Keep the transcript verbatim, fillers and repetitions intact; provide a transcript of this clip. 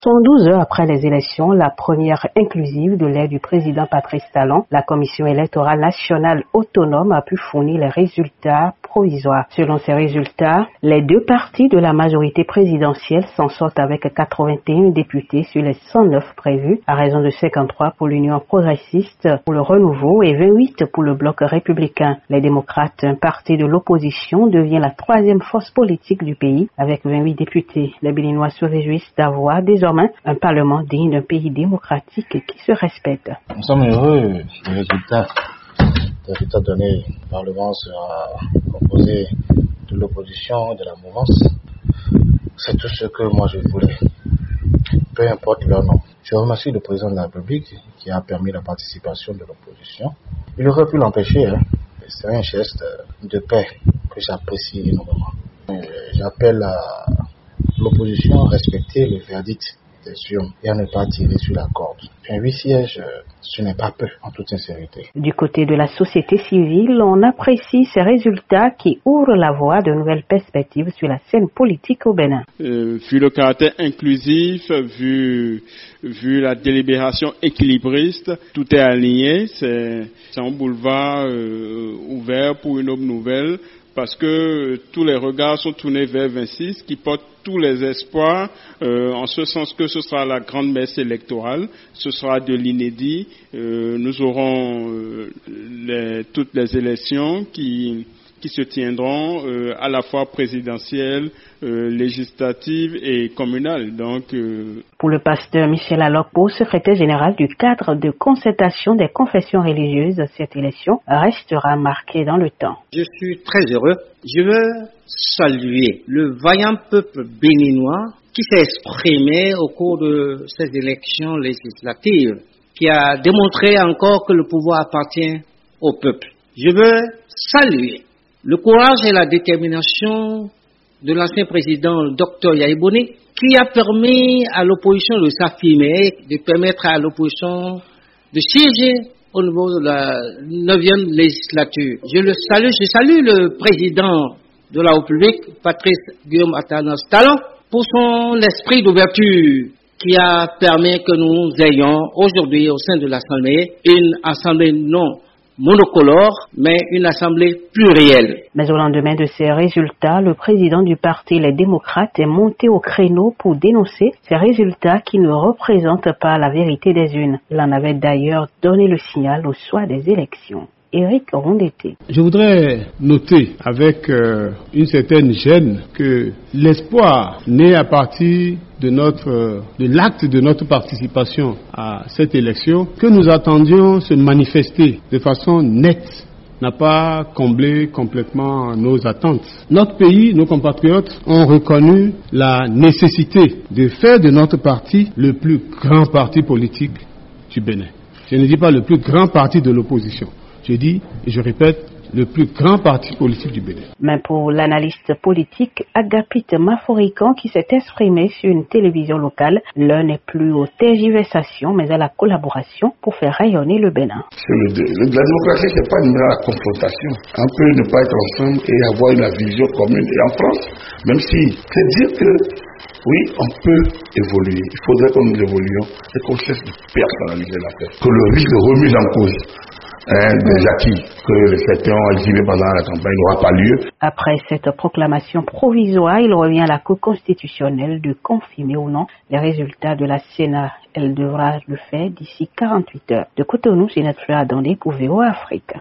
soixante-douze heures après les élections, la première inclusive de l'ère du président Patrice Talon, la Commission électorale nationale autonome a pu fournir les résultats provisoires. Selon ces résultats, les deux partis de la majorité présidentielle s'en sortent avec quatre-vingt-un députés sur les cent neuf prévus, à raison de cinquante-trois pour l'Union progressiste pour le renouveau et vingt-huit pour le bloc républicain. Les démocrates, un parti de l'opposition, devient la troisième force politique du pays avec vingt-huit députés. Les Béninois se réjouissent d'avoir désormais un parlement digne d'un pays démocratique qui se respecte. Nous sommes heureux des résultats. Les résultats donnés. Le Parlement sera composé de l'opposition, de la mouvance. C'est tout ce que moi je voulais. Peu importe leur nom. Je remercie le président de la République qui a permis la participation de l'opposition. Il aurait pu l'empêcher. Hein. C'est un geste de paix que j'apprécie énormément. J'appelle à l'opposition à respecter le verdict des urnes et à ne pas tirer sur la corde. Huit sièges, ce n'est pas peu, en toute sincérité. Du côté de la société civile, on apprécie ces résultats qui ouvrent la voie de nouvelles perspectives sur la scène politique au Bénin. Euh, vu le caractère inclusif, vu, vu la délibération équilibriste, tout est aligné. C'est, c'est un boulevard euh, ouvert pour une autre nouvelle, parce que tous les regards sont tournés vers vingt-six, qui porte tous les espoirs, euh, en ce sens que ce sera la grande messe électorale, ce sera de l'inédit. Euh, nous aurons euh, les, toutes les élections qui, qui se tiendront euh, à la fois présidentielles, euh, législatives et communales. Donc, euh... Pour le pasteur Michel Alokpo, secrétaire général du cadre de concertation des confessions religieuses, cette élection restera marquée dans le temps. Je suis très heureux. Je veux saluer le vaillant peuple béninois qui s'est exprimé au cours de ces élections législatives, qui a démontré encore que le pouvoir appartient au peuple. Je veux saluer le courage et la détermination de l'ancien président docteur Yahya Boni, qui a permis à l'opposition de s'affirmer, de permettre à l'opposition de siéger au niveau de la neuvième législature. Je le salue, je salue le président de la République, Patrice Guillaume Atanas Talon, pour son esprit d'ouverture qui a permis que nous ayons aujourd'hui au sein de l'Assemblée une Assemblée non monocolore, mais une assemblée plurielle. Mais au lendemain de ces résultats, le président du parti Les Démocrates est monté au créneau pour dénoncer ces résultats qui ne représentent pas la vérité des urnes. Il en avait d'ailleurs donné le signal au soir des élections. Éric Rondeté. Je voudrais noter avec euh, une certaine gêne que l'espoir né à partir de notre de l'acte de notre participation à cette élection que nous attendions se manifester de façon nette n'a pas comblé complètement nos attentes. Notre pays, nos compatriotes ont reconnu la nécessité de faire de notre parti le plus grand parti politique du Bénin. Je ne dis pas le plus grand parti de l'opposition. Je dis, et je répète, le plus grand parti politique du Bénin. Mais pour l'analyste politique Agapit Maforican qui s'est exprimé sur une télévision locale, l'heure n'est plus aux tergiversations mais à la collaboration pour faire rayonner le Bénin. Le, le, la démocratie, c'est pas une mère confrontation. On peut ne pas être ensemble et avoir une vision commune. Et en France, même si c'est dire que oui, on peut évoluer. Il faudrait que nous évoluions et qu'on cesse de personnaliser l'affaire. Que le risque de remise en cause Hein, des acquis que certains ont exhibés pendant la campagne n'aura pas lieu. Après cette proclamation provisoire, il revient à la Cour constitutionnelle de confirmer ou non les résultats de la Sénat. Elle devra le faire d'ici quarante-huit heures. De Cotonou, c'est notre Fleur Adondé pour V O Afrique.